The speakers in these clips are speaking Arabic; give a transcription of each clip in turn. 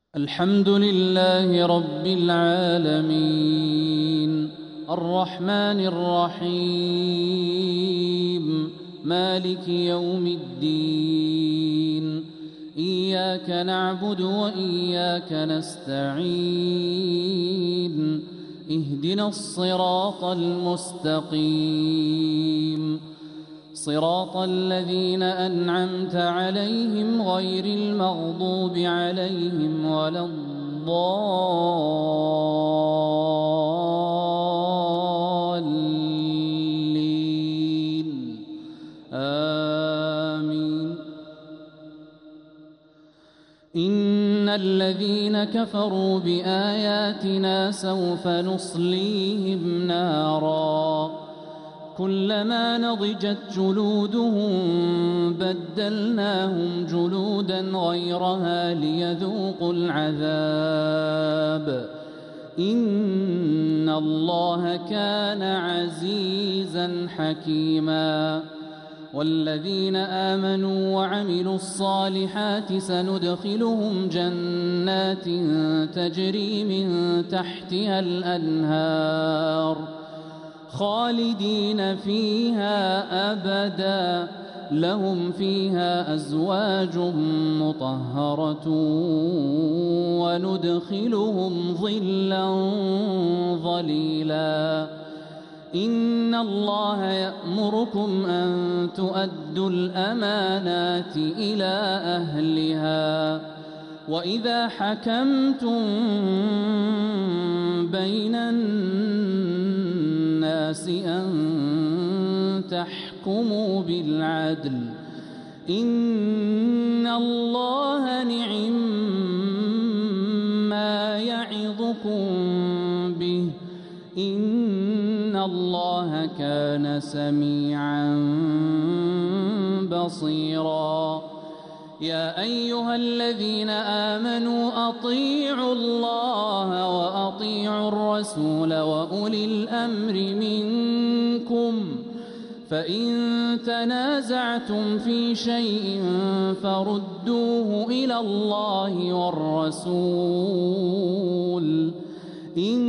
الحمد لله رب العالمين الرحمن الرحيم مالك يوم الدين إياك نعبد وإياك نستعين اهدنا الصراط المستقيم صراط الذين أنعمت عليهم غير المغضوب عليهم ولا الضالين آمين. إن الذين كفروا بآياتنا سوف نصليهم نارا كلما نضجت جلودهم بدلناهم جلودا غيرها ليذوقوا العذاب إن الله كان عزيزا حكيما. والذين آمنوا وعملوا الصالحات سندخلهم جنات تجري من تحتها الأنهار خالدين فيها أبدا لهم فيها أزواج مطهرة وندخلهم ظلا ظليلا. إن الله يأمركم أن تؤدوا الأمانات إلى أهلها وإذا حكمتم بين الناس أن تحكموا بالعدل إن الله نعما يعظكم به إن الله كان سميعا بصيرا. يا أيها الذين آمنوا أطيعوا الله وأطيعوا الرسول وأولي الأمر منكم فإن تنازعتم في شيء فردوه إلى الله والرسول إن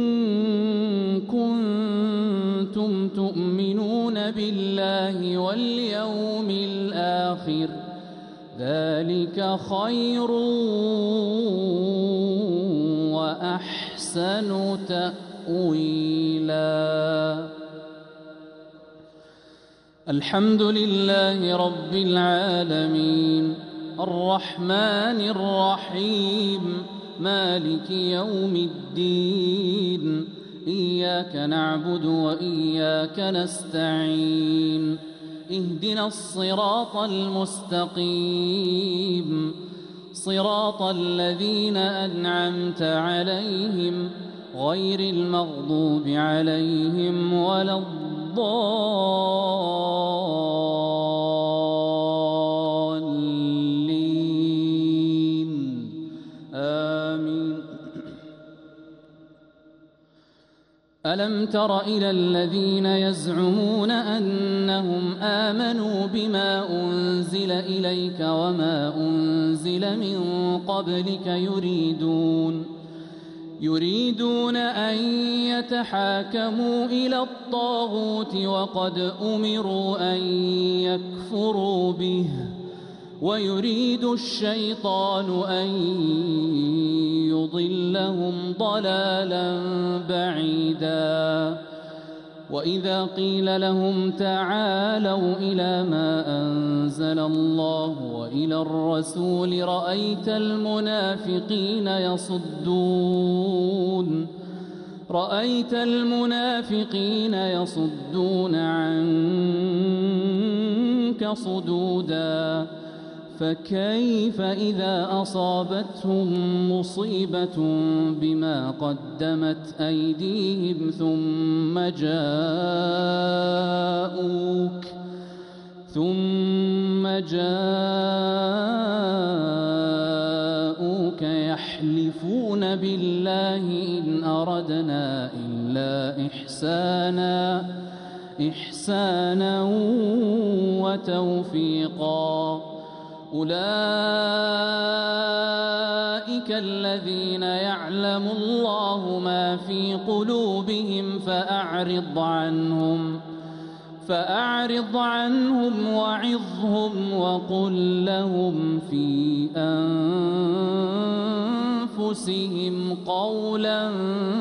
كنتم تؤمنون بالله واليوم الآخر ذلك خير وأحسن تأويلا. الحمد لله رب العالمين الرحمن الرحيم مالك يوم الدين إياك نعبد وإياك نستعين اهدنا الصراط المستقيم صراط الذين أنعمت عليهم غير المغضوب عليهم ولا الضالين آمين. ألم تر إلى الذين يزعمون أنهم آمنوا بما أنزل إليك وما أنزل من قبلك يريدون أن يتحاكموا إلى الطاغوت وقد أمروا أن يكفروا به ويريد الشيطان أن يضلهم ضلالا بعيدا. وإذا قيل لهم تعالوا إلى ما أنزل الله وإلى الرسول رأيت المنافقين يصدون عنك صدودا. فكيف إذا أصابتهم مصيبة بما قدمت أيديهم ثم جاءوك يحلفون بالله إن أردنا إلا إحسانا وتوفيقا. أولئك أولئك الذين يعلم الله ما في قلوبهم فأعرض عنهم وعظهم وقل لهم في أنفسهم قولا